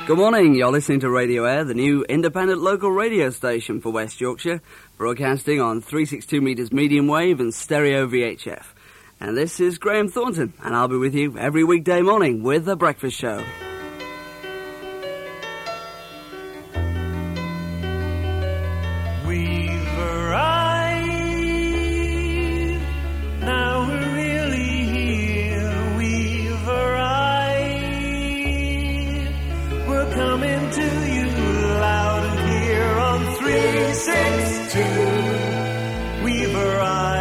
Good morning, you're listening to Radio Air, the new independent local radio station for West Yorkshire, broadcasting on 362 metres medium wave and stereo VHF. And this is Graham Thornton, and I'll be with you every weekday morning with The Breakfast Show. We've arrived, now we're really here, we've arrived, we're coming to you loud and clear on 362, we've arrived.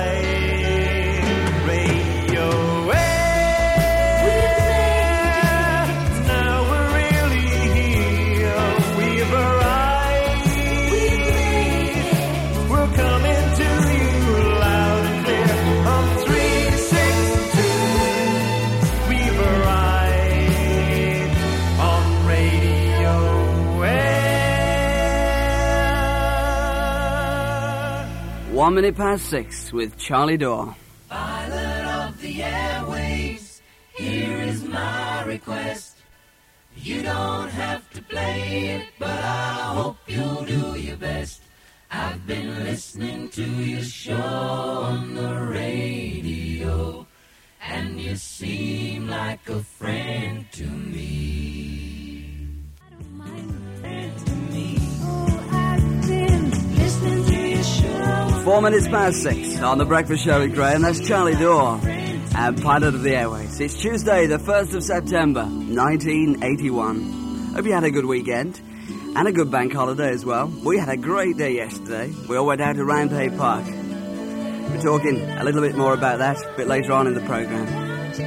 One minute past 6 with Charlie Dore. Pilot of the airwaves, here is my request. You don't have to play it, but I hope you'll do your best. I've been listening to your show on the radio, and you seem like a friend to me. I don't mind a friend to me. Oh, I've been listening to your show. 4 minutes past 6 on The Breakfast Show with Graham. That's Charlie Dore and Pilot of the Airways. It's Tuesday, the 1st of September, 1981. Hope you had a good weekend and a good bank holiday as well. We had a great day yesterday. We all went out to Roundhay Park. We're talking a little bit more about that a bit later on in the programme.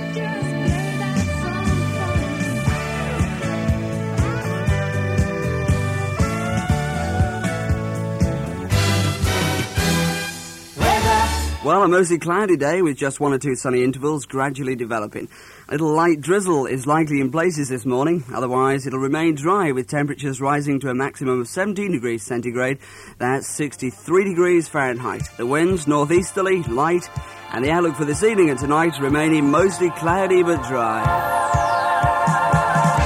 Well, a mostly cloudy day with just one or two sunny intervals gradually developing. A little light drizzle is likely in places this morning. Otherwise, it'll remain dry with temperatures rising to a maximum of 17 degrees centigrade. That's 63 degrees Fahrenheit. The winds northeasterly, light, and the outlook for this evening and tonight remaining mostly cloudy but dry.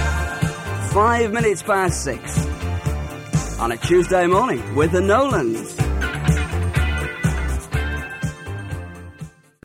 5 minutes past 6 on a Tuesday morning with the Nolans.